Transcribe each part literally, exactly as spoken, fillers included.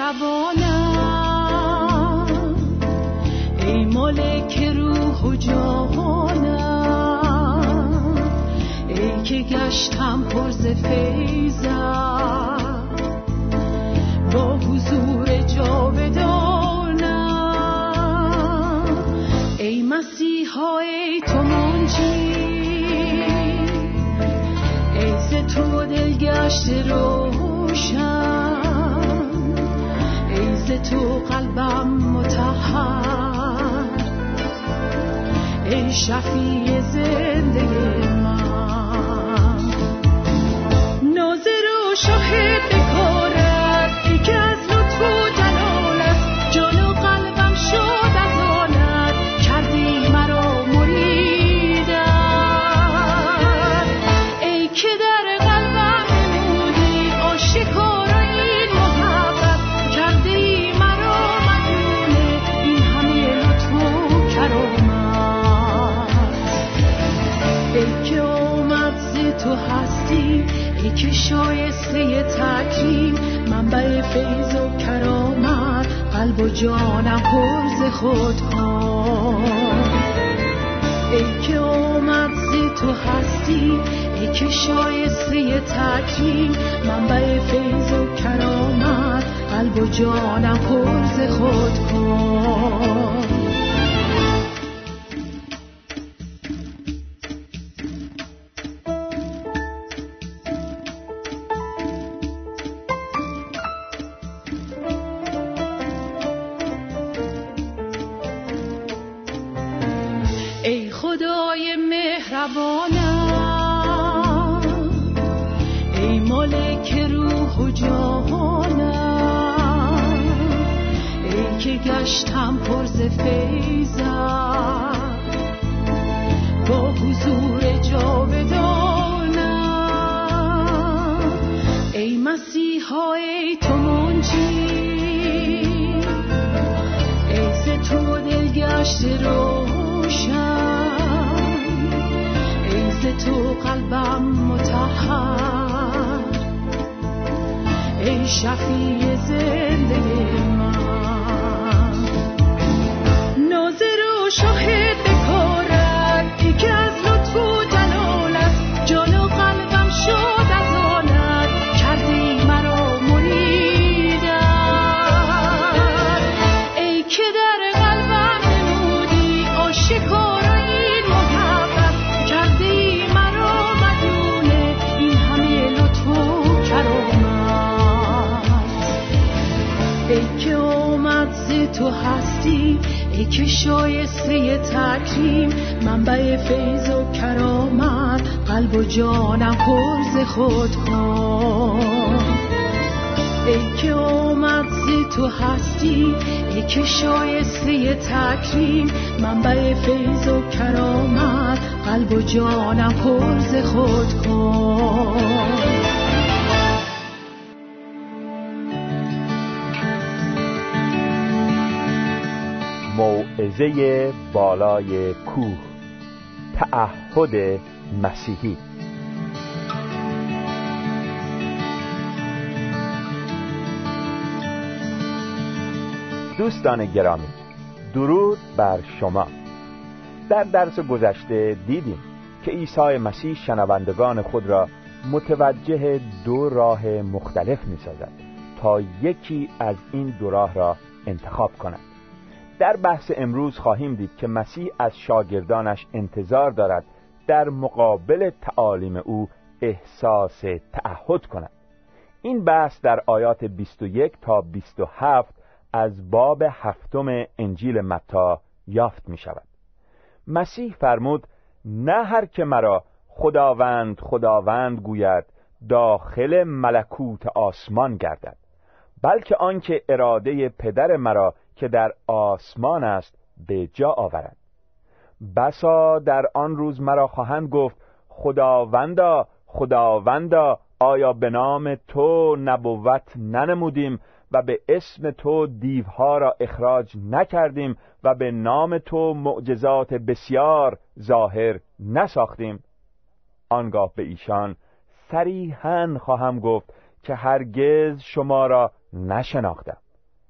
مهربانم، ای مالک روح و جانم، ای که گشتم پر ز فیضت با حضور جاودانم. ای مسیحا ای تو منجی، ای ز تو دلگشت روشن، ای ز تو قلبم مطهر، ای شفیع زنده من. ناظر و شاهد بکارد ای که از لطف و جلالت جان و قلبم شد از آنت، کردی مرا مریدت. ای که در قلبم نمودی آشکارا این محبت، کردی مرا مدیون این همه لطف و کرامت. ای که آمد ز تو هستی، ای که شایسته تکریم، منبع فیض و کرامت، قلب و جانم پر ز خود کن. ای که آمد ز تو هستی، ای که شایسته تکریم، منبع فیض و کرامت، قلب و جانم پر ز خود کن. ای خدای مهربانم، ای مالک روح و جانم، ای که گشتم پر ز فیضت با حضور جاودانم. ای مسیحا ای تو منجی، ای ز تو دلگشت روشن، ای ز تو قلبم مطهر، ای شفیع زنده من. ناظر و شاهد بکارد ای که از لطف و جلالت جان و قلبم شد از آنت، کردی مرا مریدت. ای که در قلبم نمودی آشکارا این محبت، کردی مرا مدیون این همه لطف و کرامت. ای که آمد ز تو هستی، ای که شایسته تکریم، منبع فیض و کرامت، قلب و جانم پر ز خود کن. ای که آمد ز تو هستی، ای که شایسته تکریم، منبع فیض و کرامت، قلب و جانم پر ز خود کن. موعظه بالای کوه، تعهد مسیحی. دوستان گرامی، درود بر شما. در درس گذشته دیدیم که عیسی مسیح شنوندگان خود را متوجه دو راه مختلف می‌سازد تا یکی از این دو راه را انتخاب کنند. در بحث امروز خواهیم دید که مسیح از شاگردانش انتظار دارد در مقابل تعالیم او احساس تعهد کنند. این بحث در آیات بیست و یک تا بیست و هفت از باب هفتم انجیل متی یافت می شود. مسیح فرمود: نه هر که مرا خداوند خداوند گوید داخل ملکوت آسمان گردد، بلکه آنکه اراده پدر مرا که در آسمان است به جا آورد. بسا در آن روز مرا خواهند گفت: خداوندا خداوندا، آیا به نام تو نبوت ننمودیم و به اسم تو دیوها را اخراج نکردیم و به نام تو معجزات بسیار ظاهر نساختیم؟ آنگاه به ایشان صریحاً خواهم گفت که هرگز شما را نشناختم.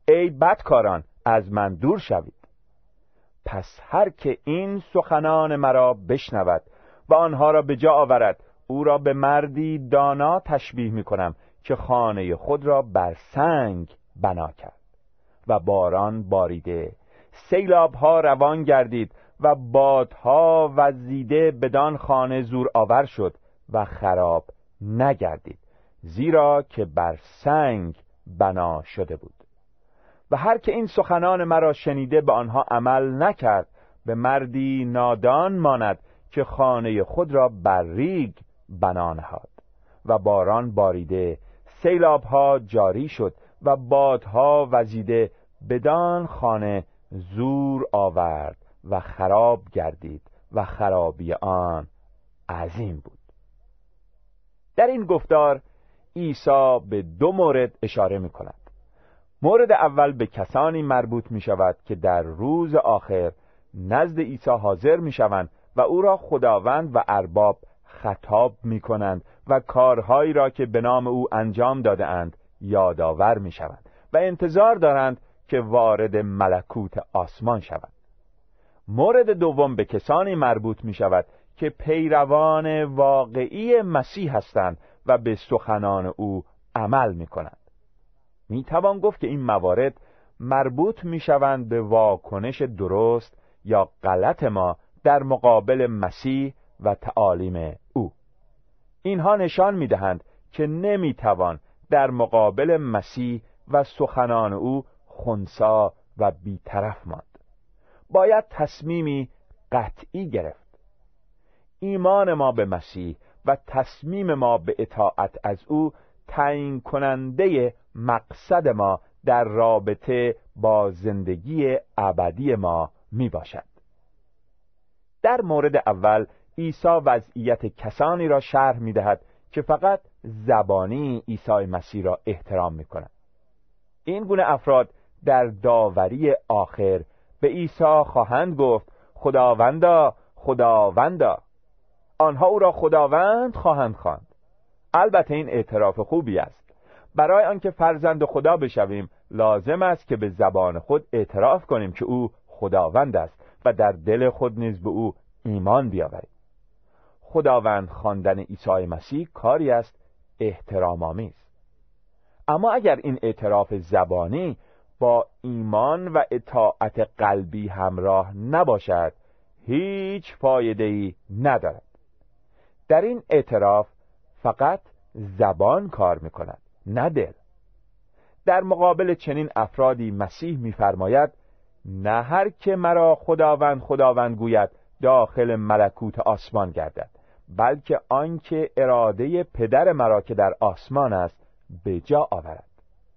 ای بدکاران از من دور شوید. پس هر که این سخنان مرا بشنود و آنها را به جا آورد، او را به مردی دانا تشبیه می کنم که خانه خود را بر سنگ بنا کرد و باران باریده، سیلاب‌ها روان گردید و بادها وزیده بدان خانه زور آور شد و خراب نگردید، زیرا که بر سنگ بنا شده بود. و هر که این سخنان مرا شنیده به آنها عمل نکرد، به مردی نادان ماند که خانه خود را بر ریگ بنا نهاد و باران باریده، سیلاب‌ها جاری شد و بادها وزیده بدان خانه زور آورد و خراب گردید و خرابی آن عظیم بود. در این گفتار عیسی به دو مورد اشاره می کند. مورد اول به کسانی مربوط می شود که در روز آخر نزد عیسی حاضر می شوند و او را خداوند و ارباب خطاب می کنند و کارهایی را که به نام او انجام داده اند یادآور می شوند و انتظار دارند که وارد ملکوت آسمان شوند. مورد دوم به کسانی مربوط می شود که پیروان واقعی مسیح هستند و به سخنان او عمل می کنند. می توان گفت که این موارد مربوط می شوند به واکنش درست یا غلط ما در مقابل مسیح و تعالیم او. اینها نشان می دهند که نمی توان در مقابل مسیح و سخنان او خنثی و بی‌طرف ماند. باید تصمیمی قطعی گرفت. ایمان ما به مسیح و تصمیم ما به اطاعت از او تعیین کننده مقصد ما در رابطه با زندگی ابدی ما می باشد. در مورد اول عیسی وضعیت کسانی را شرح می دهد که فقط زبانی عیسی مسیح را احترام می کنند. این گونه افراد در داوری آخر به عیسی خواهند گفت خداوندا، خداوندا. آنها او را خداوند خواهند خواند. البته این اعتراف خوبی است. برای آنکه فرزند خدا بشویم لازم است که به زبان خود اعتراف کنیم که او خداوند است و در دل خود نیز به او ایمان بیاوریم. خداوند خواندن عیسی مسیح کاری است احترام آمیز. اما اگر این اعتراف زبانی با ایمان و اطاعت قلبی همراه نباشد، هیچ فایده‌ای ندارد. در این اعتراف فقط زبان کار می‌کند، نه دل. در مقابل چنین افرادی مسیح می‌فرماید نه هر که مرا خداوند خداوند گوید داخل ملکوت آسمان گردد، بلکه آنکه اراده پدر مرا که در آسمان است به جا آورد.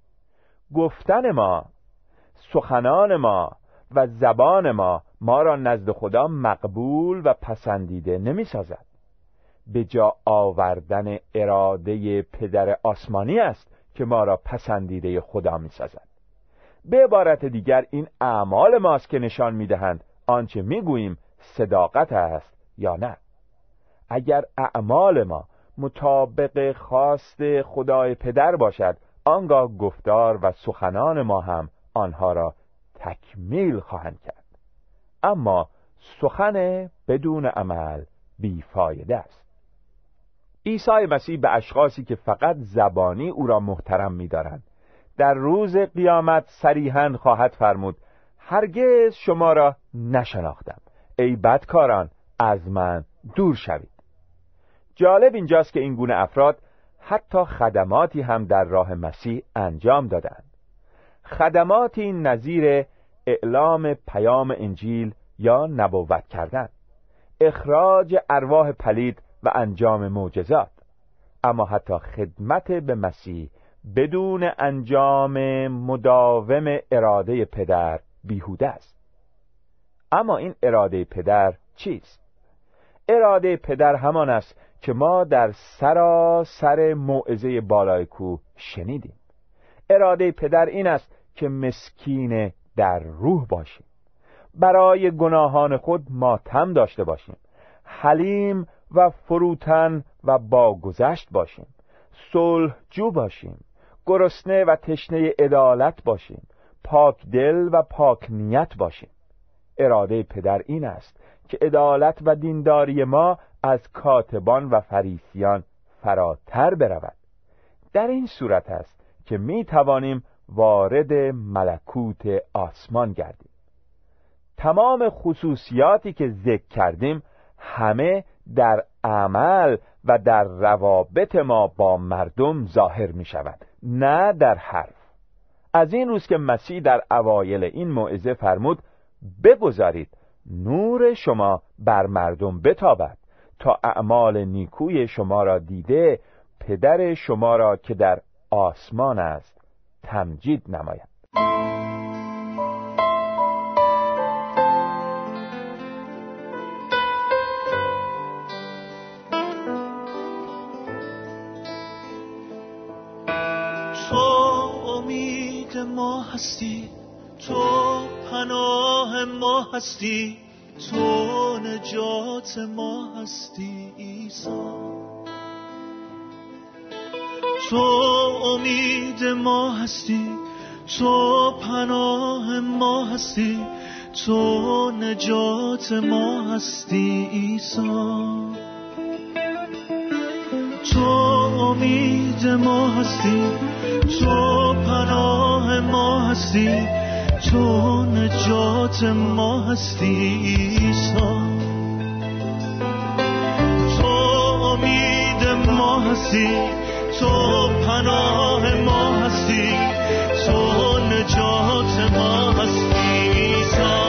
گفتن ما، سخنان ما و زبان ما ما را نزد خدا مقبول و پسندیده نمی سازد. به جا آوردن اراده پدر آسمانی است که ما را پسندیده خدا می سازد. به عبارت دیگر این اعمال ماست که نشان می دهند آنچه می گوییم صداقت است یا نه. اگر اعمال ما مطابق خواست خدای پدر باشد، آنگاه گفتار و سخنان ما هم آنها را تکمیل خواهند کرد. اما سخن بدون عمل بیفایده است. عیسی مسیح به اشخاصی که فقط زبانی او را محترم می‌دارند در روز قیامت صریحاً خواهد فرمود هرگز شما را نشناختم، ای بدکاران از من دور شوید. جالب اینجاست که این گونه افراد حتی خدماتی هم در راه مسیح انجام دادند. خدماتی نظیر اعلام پیام انجیل یا نبوت کردن، اخراج ارواح پلید و انجام معجزات. اما حتی خدمت به مسیح بدون انجام مداوم اراده پدر بیهوده است. اما این اراده پدر چیست؟ اراده پدر همان است که ما در سراسر موعظه بالای کوه شنیدیم. اراده پدر این است که مسکین در روح باشیم، برای گناهان خود ماتم داشته باشیم، حلیم و فروتن و باگذشت باشیم، صلح جو باشیم، گرسنه و تشنه عدالت باشیم، پاک دل و پاک نیت باشیم. اراده پدر این است که عدالت و دینداری ما از کاتبان و فریسیان فراتر برود. در این صورت است که می توانیم وارد ملکوت آسمان گردیم. تمام خصوصیاتی که ذکر کردیم همه در عمل و در روابط ما با مردم ظاهر می شود، نه در حرف. از این روز که مسیح در اوایل این موعظه فرمود بگذارید نور شما بر مردم بتابد تا اعمال نیکوی شما را دیده پدر شما را که در آسمان است تمجید نماید. ما هستی، تو پناه ما هستی، تو نجات ما هستی عیسی. تو امید ما هستی، تو پناه ما هستی، تو نجات ما هستی عیسی. تو امید ما هستی، تو پناه ما هستی، تو نجات ما هستی عیسی. تو امید ما هستی، تو پناه ما هستی، تو نجات ما هستی عیسی.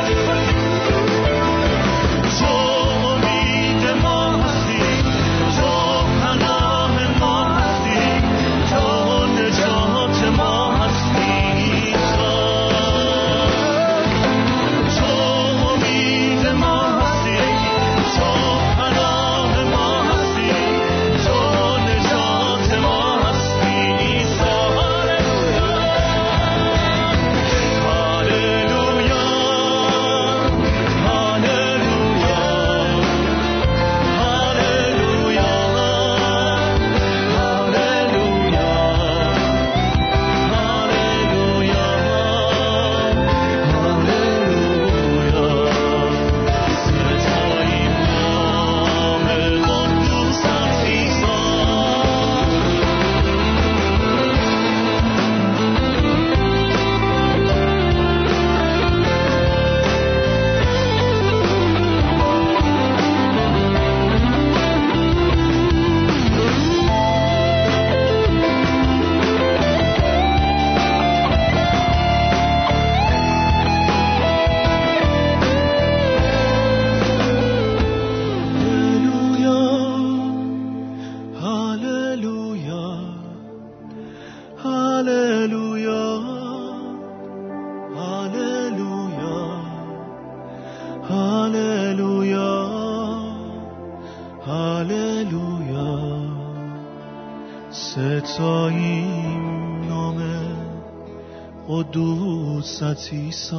ستاییم نام قدوست عیسی.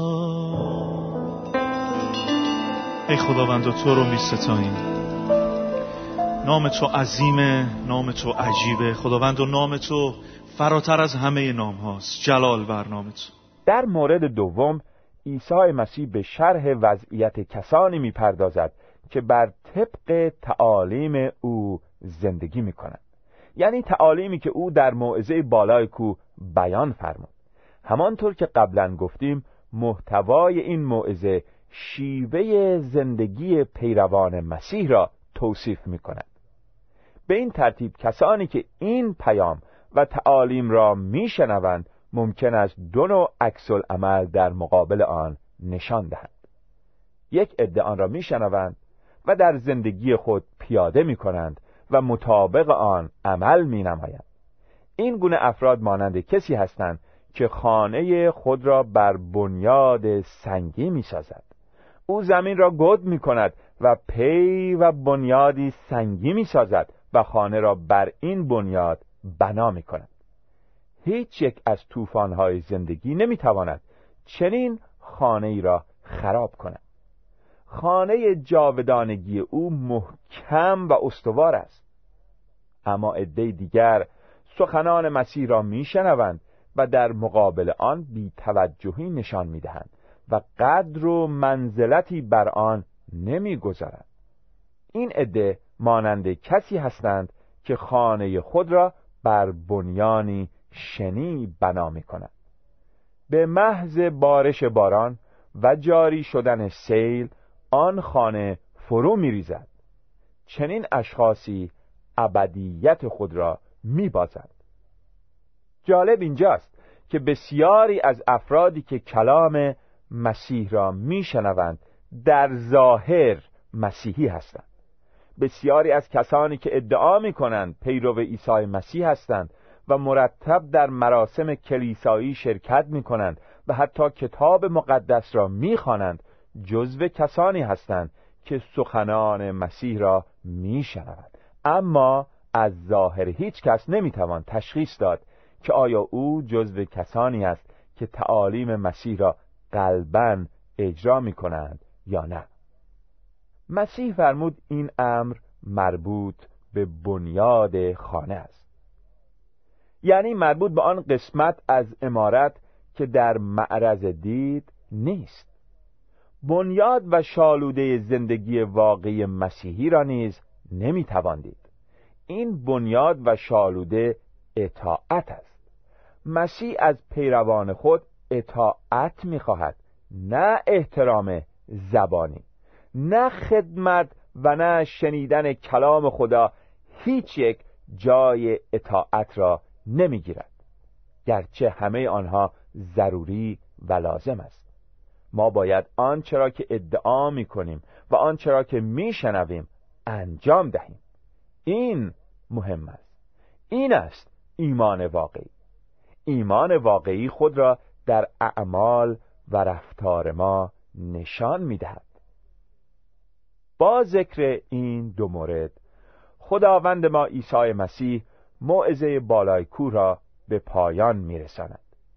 ای خداوند تو رو می ستاییم، نام تو عظیمه، نام تو عجیبه خداوند، و نام تو فراتر از همه نام هاست. جلال بر نام تو. در مورد دوم عیسی مسیح به شرح وضعیت کسانی می پردازد که بر طبق تعالیم او زندگی می کنند، یعنی تعالیمی که او در موعظه بالای کوه بیان فرمود. همانطور که قبلا گفتیم محتوای این موعظه شیوه زندگی پیروان مسیح را توصیف می کند. به این ترتیب کسانی که این پیام و تعالیم را می شنوند ممکن است دو نوع عکس العمل در مقابل آن نشان دهند. یک عده آن را می شنوند و در زندگی خود پیاده می کنند و مطابق آن عمل می نمایند. این گونه افراد مانند کسی هستند که خانه خود را بر بنیاد سنگی می سازد. او زمین را گود می کند و پی و بنیادی سنگی می سازد و خانه را بر این بنیاد بنا می کند. هیچ یک از طوفان‌های زندگی نمی تواند چنین خانه ای را خراب کند. خانه جاودانگی او محکم و استوار است. اما عده دیگر سخنان مسیح را میشنوند و در مقابل آن بی‌توجهی نشان می‌دهند و قدر و منزلتی بر آن نمی‌گذارند. این عده مانند کسی هستند که خانه خود را بر بنیانی شنی بنا می‌کنند. به محض بارش باران و جاری شدن سیل آن خانه فرو می‌ریزد. چنین اشخاصی ابدیت خود را می‌بازند. جالب اینجاست که بسیاری از افرادی که کلام مسیح را میشنوند در ظاهر مسیحی هستند. بسیاری از کسانی که ادعا میکنند پیرو عیسی مسیح هستند و مرتب در مراسم کلیسایی شرکت میکنند و حتی کتاب مقدس را میخوانند، جزو کسانی هستند که سخنان مسیح را میشنوند، اما از ظاهر هیچ کس نمیتوان تشخیص داد که آیا او جزو کسانی است که تعالیم مسیح را قلباً اجرا می کنند یا نه. مسیح فرمود این امر مربوط به بنیاد خانه است، یعنی مربوط به آن قسمت از عمارت که در معرض دید نیست. بنیاد و شالوده زندگی واقعی مسیحی را نیز نمی توان دید. این بنیاد و شالوده اطاعت است. مسیح از پیروان خود اطاعت می‌خواهد، نه احترام زبانی، نه خدمت و نه شنیدن کلام خدا. هیچ یک جای اطاعت را نمی‌گیرد، گرچه همه آنها ضروری و لازم است. ما باید آنچه را که ادعا می‌کنیم و آنچه را که می‌شنویم انجام دهیم. این مهم است. این است ایمان واقعی. ایمان واقعی خود را در اعمال و رفتار ما نشان می‌دهد. با ذکر این دو مورد، خداوند ما عیسی مسیح موعظه بالای کوه را به پایان می‌رساند.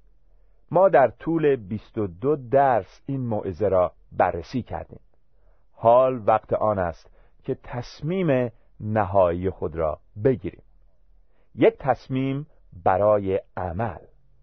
ما در طول بیست و دو درس این موعظه را بررسی کردیم. حال وقت آن است که تصمیم نهایی خود را بگیریم. یک تصمیم برای عمل.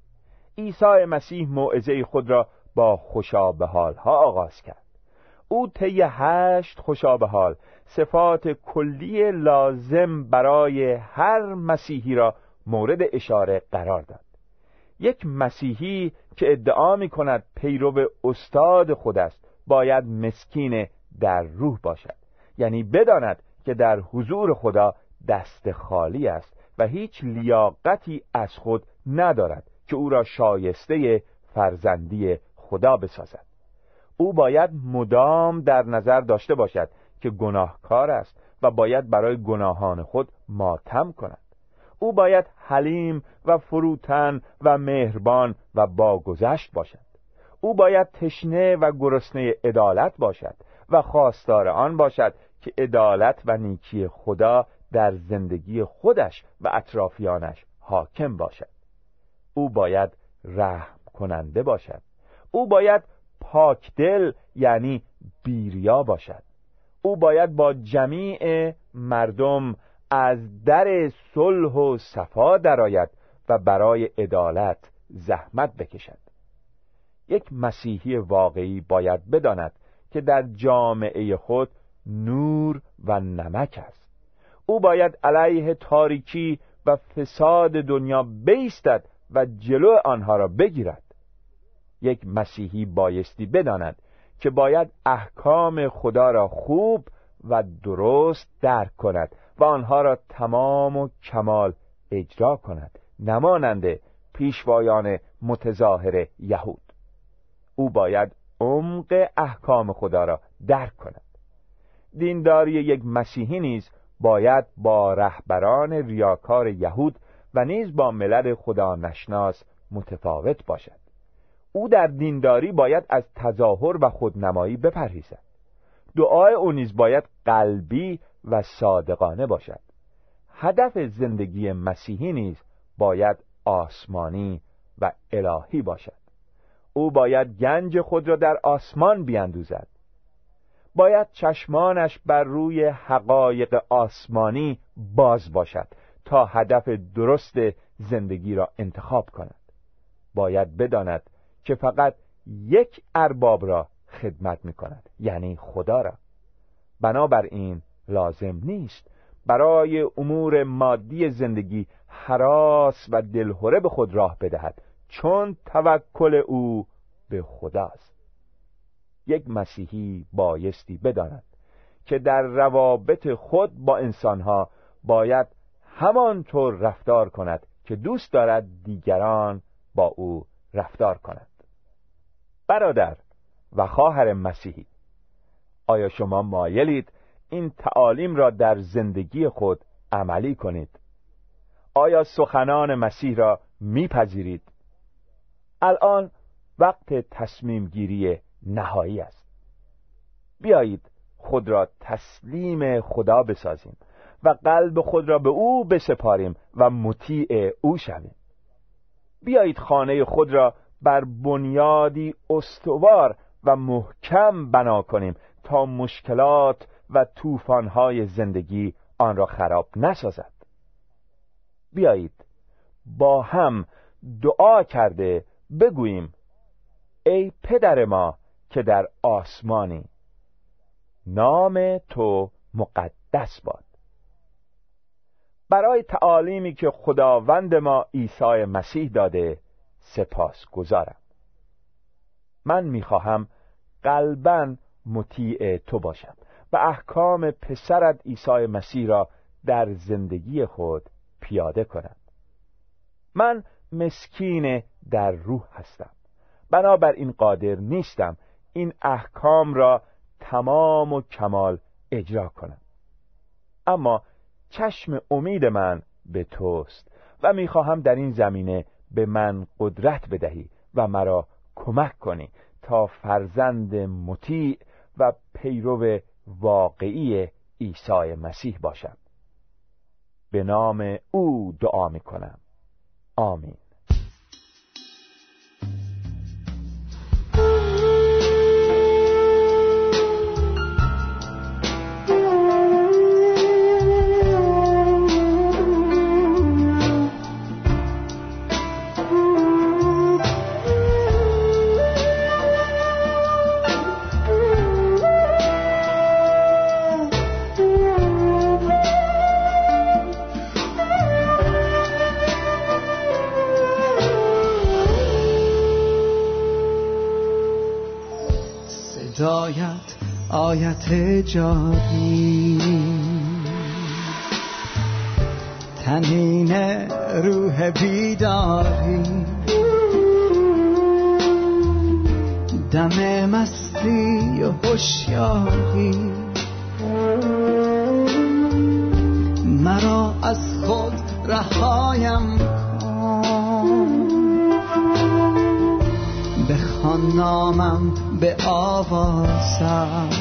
عیسی مسیح موعظه خود را با خوشابه‌حال‌ها آغاز کرد. او طی هشت خوشابه‌حال صفات کلی لازم برای هر مسیحی را مورد اشاره قرار داد. یک مسیحی که ادعا می‌کند پیرو استاد خود است باید مسکین در روح باشد، یعنی بداند که در حضور خدا دست خالی است و هیچ لیاقتی از خود ندارد که او را شایسته فرزندی خدا بسازد. او باید مدام در نظر داشته باشد که گناهکار است و باید برای گناهان خود ماتم کند. او باید حلیم و فروتن و مهربان و باگذشت باشد. او باید تشنه و گرسنه عدالت باشد و خواستار آن باشد که عدالت و نیکی خدا در زندگی خودش و اطرافیانش حاکم باشد. او باید رحم کننده باشد. او باید پاکدل یعنی بیریا باشد. او باید با جمیع مردم از در صلح و صفا درآید و برای عدالت زحمت بکشد. یک مسیحی واقعی باید بداند که در جامعه خود نور و نمک است. او باید علیه تاریکی و فساد دنیا بایستد و جلو آنها را بگیرد. یک مسیحی بایستی بداند که باید احکام خدا را خوب و درست درک کند و آنها را تمام و کمال اجرا کند، نمانند پیشوایان متظاهر یهود. او باید عمق احکام خدا را درک کند. دینداری یک مسیحی نیز باید با رهبران ریاکار یهود و نیز با ملل خدا نشناس متفاوت باشد. او در دینداری باید از تظاهر و خودنمایی بپرهیزد. دعای او نیز باید قلبی و صادقانه باشد. هدف زندگی مسیحی نیز باید آسمانی و الهی باشد. او باید گنج خود را در آسمان بیندوزد. باید چشمانش بر روی حقایق آسمانی باز باشد تا هدف درست زندگی را انتخاب کند. باید بداند که فقط یک ارباب را خدمت می کند، یعنی خدا را. بنابراین لازم نیست برای امور مادی زندگی هراس و دلهره به خود راه بدهد، چون توکل او به خداست. یک مسیحی بایستی بداند که در روابط خود با انسانها باید همانطور رفتار کند که دوست دارد دیگران با او رفتار کنند. برادر و خواهر مسیحی، آیا شما مایلید این تعالیم را در زندگی خود عملی کنید؟ آیا سخنان مسیح را میپذیرید؟ الان وقت تصمیم گیری نهایی است. بیایید خود را تسلیم خدا بسازیم و قلب خود را به او بسپاریم و مطیع او شویم. بیایید خانه خود را بر بنیادی استوار و محکم بنا کنیم تا مشکلات و طوفان‌های زندگی آن را خراب نسازد. بیایید با هم دعا کرده بگوییم: ای پدر ما که در آسمانی، نام تو مقدس باد. برای تعالیمی که خداوند ما عیسی مسیح داده سپاس گزارم. من میخواهم قلباً مطیع تو باشم و احکام پسرت عیسی مسیح را در زندگی خود پیاده کنم. من مسکین در روح هستم، بنابراین قادر نیستم این احکام را تمام و کمال اجرا کنم. اما چشم امید من به توست و میخواهم در این زمینه به من قدرت بدهی و مرا کمک کنی تا فرزند مطیع و پیرو واقعی عیسی مسیح باشم. به نام او دعا میکنم. آمین. صدایت آیت جاری، تنین روح بیداری، دم مستی و هوشیاری، مرا از خود رهایم کن، بخوان نامم به آوازت،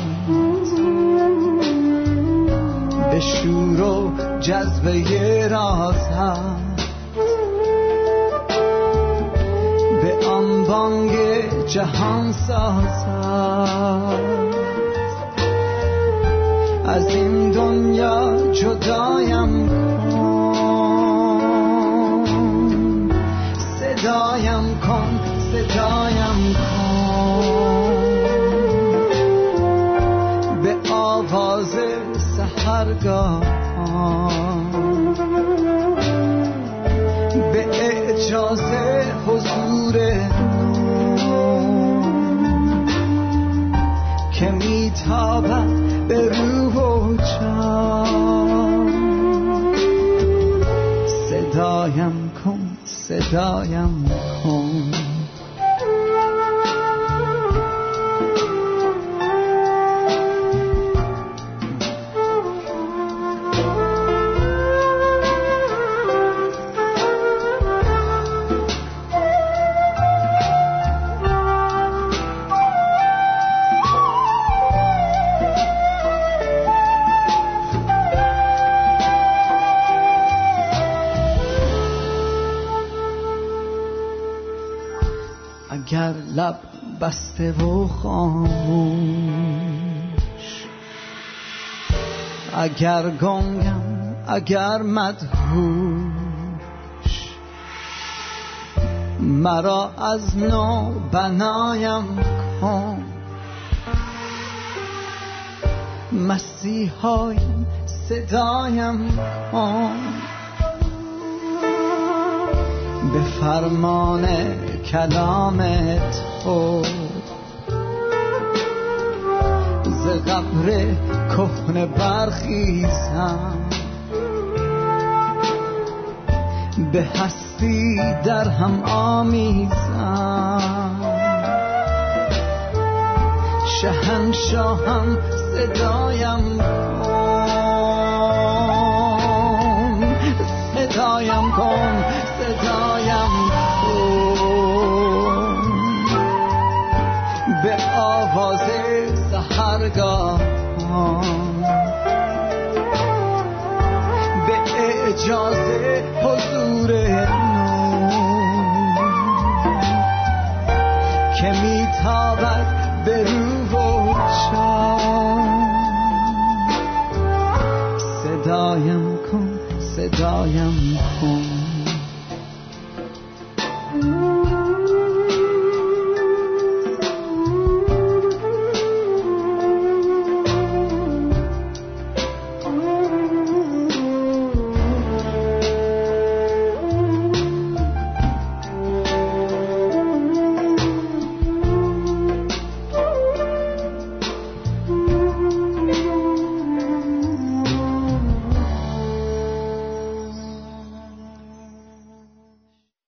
به شور و جذبه رازت، به آن بانگ جهان سازت، از این دنیا جدایم کن، صدایم کن، صدایم کن، به آواز سحرگاهان، به اعجاز حضور نور که میتابد به روح و جان. صدایم کن، صدایم کن. اگر لب بسته و خاموش، اگر گنگم، اگر مدهوش، مرا از نو بنایم کن. مسیحایم صدایم کن، به فرمان کلام تو ز قبر کهنه برخیزم، به هستی در هم آمیزم. شهنشاهم صدایم کن، صدایم کن، صدایم کن، به آواز سحرگاهان، به اعجاز حضور